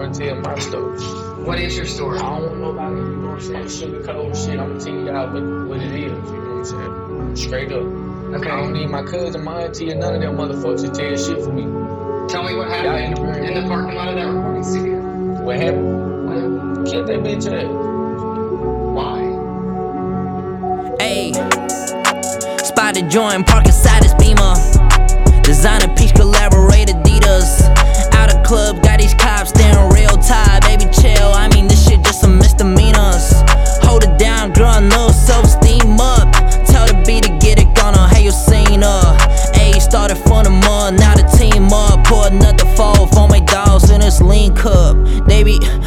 trying to tell my story. What is your story? I don't want nobody, you know what I'm saying, sugarcoat shit. I'm gonna tell you out what it is, you know what I'm saying? Straight up. Okay. I don't need my cousin, my auntie, and none of them motherfuckers to tell shit for me. Tell me what happened in the parking lot of that recording studio. What happened? Get that bitch ass. Why? Ayy, spotted joint, park inside his Beamer. Designer piece, collaborate Adidas. Out of club, got these cops staring real tired. Baby chill, I mean this shit just some misdemeanors. Hold it down, girl, no self-esteem up. Tell the beat to get it gone, hey you seen her. Ayy, started from the mud, now the team up. Pour another fall for my dogs in this lean cup. They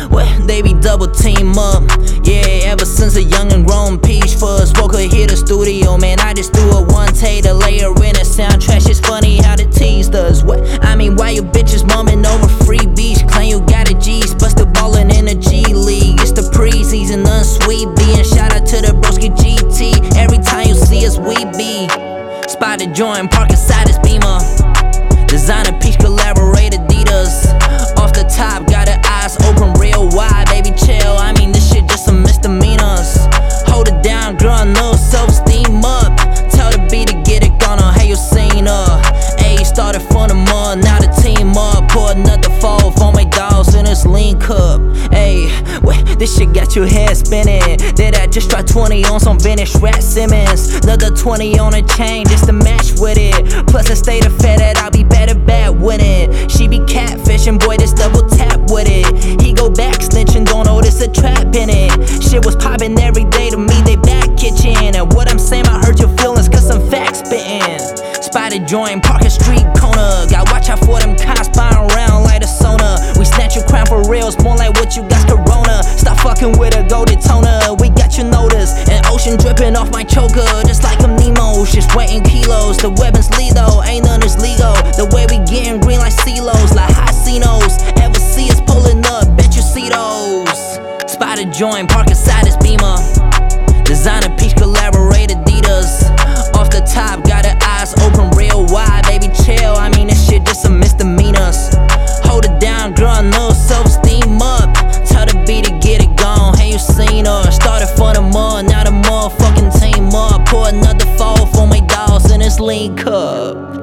be double team up. Yeah, ever since a young and grown peach fuzz woke her hit the studio, man, I just threw it one take to layer in a soundtrack. It's funny how the teased us. What? I mean, why you bitches mumming over free beach? Claim you got a G's, but still ballin' in the G League. It's the pre-season, unsweet B, and shout out to the broski GT. Every time you see us, we be spotted joint, park inside his Beamer. Designer peach, collaborate Adidas. Off the top, got her eyes open real wide. Baby chill, I mean this shit just some misdemeanors. Hold it down, girl, no self-esteem up. Tell the beat to get it gone, hey you seen her. Ayy, started from the mud, now the team up. Pour another fall for my dogs in this lean cup. Ayy, this shit got your head spinning. Did I just try 20 on some vintage Rat Simmons? Another 20 on a chain just to match with it. Plus I stay the fed that I'll be better bad winning. She be catfishing, boy, this double tap with it. He go back snitching, don't notice a trap in it. Shit was popping every day to me, they back kitchen. And what I'm saying, I hurt your feelings cause some facts spittin'. Spotted joint, Parker Street corner. Got watch out for them cops buying around like a Sona. We snatch your crown for real, it's more like what you got's Corona. Stop fucking with a golden toner, we got your notice. An ocean dripping off my choker, just like I'm Nemo's. Just weighing kilos, the weapons lethal, ain't none is legal. The way we getting green like CeeLos, like Hacinos. Ever see us pulling up, bet you see those. Spotted joint, park inside his Beamer. Designer peach, collaborate Adidas. Off the top, got her eyes open real wide. Baby chill, I mean this shit just some misdemeanors. Hold it down, girl, no self-esteem up. Tell the beat to get it gone, hey you seen her. Started from the mud, now the motherfucking team up. Pour another fall for my dogs in this lean cup.